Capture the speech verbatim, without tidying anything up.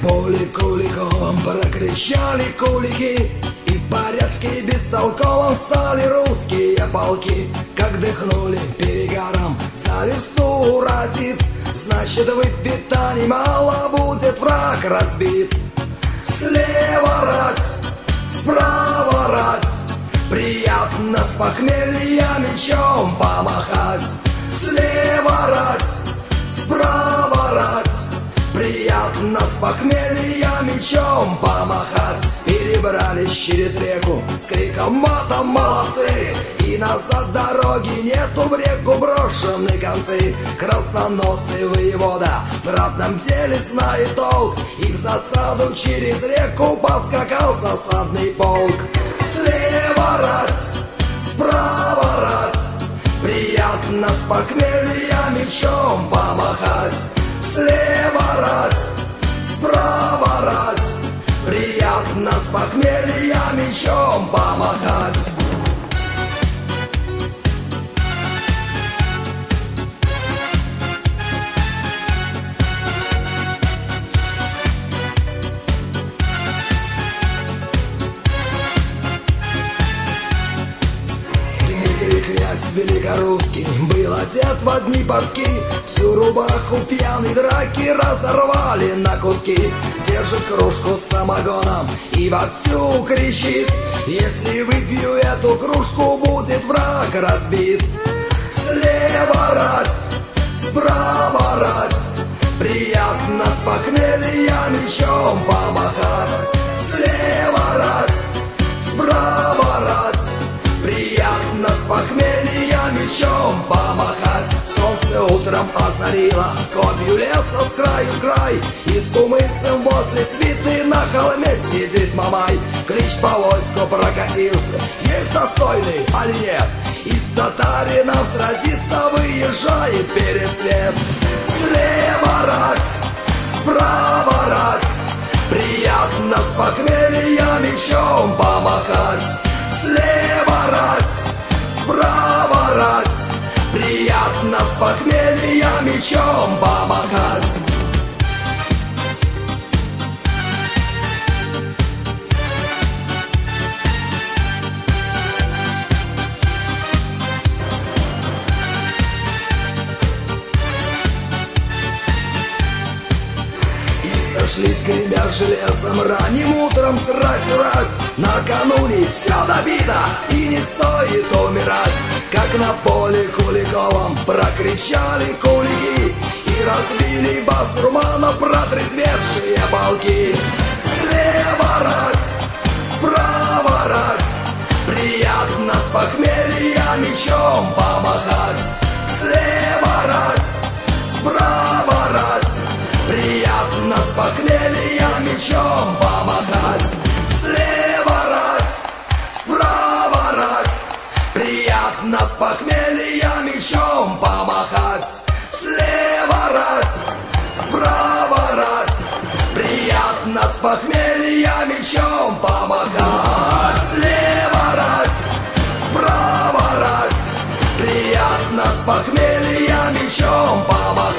поле куликом прокричали кулики, и в порядке бестолковом стали русские полки. Как дыхнули перегаром, за версту разит, значит выпито немало, будет враг разбит. Слева рать, справа рать, приятно с похмелья мечом помахать. Слева рать, справа рать, приятно с похмелья мечом помахать. Перебрались через реку с криком матом молодцы, и назад дороги нету, в реку брошены концы. Красноносый воевода в ратном деле знает толк, и в засаду через реку поскакал засадный полк. Слева рать, справа рать, приятно с похмелья мечом помахать. Слева рать, справа рать, приятно с похмелья мечом помахать. Князь великорусский был одет в одни портки, всю рубаху в пьяной драке разорвали на куски. Держит кружку с самогоном и вовсю кричит: если выпью эту кружку, будет враг разбит. Слева рать, справа рать, приятно с похмелья мечом помахать. Слева рать, справа рать, приятно с похмелья мечом помахать. Солнце утром озарило копью леса с краю в край, и с кумысом возле свиты на холме сидит Мамай. Клич по войску прокатился: есть достойный, али нет? И с татарином сразиться выезжает пересвет. Слева рать, справа рать, приятно с похмелья мечом помахать. Слева рать, справа рать, приятно с похмелья мечом помахать. Сошлись, гремя железом, ранним утром срать-урать. Накануне все добито, и не стоит умирать. Как на поле Куликовом прокричали кулики, и разбили басурмана протрезвевшие полки. Слева рать, справа рать, приятно с похмелья мечом помахать. Слева рать, справа рать, приятно с похмелья мечом помахать. Слева рать, справа рать, приятно с похмелья мечом помахать. Слева рать, справа рать, приятно с похмелья мечом помахать. Слева рать, справа рать, приятно с похмелья мечом помахать.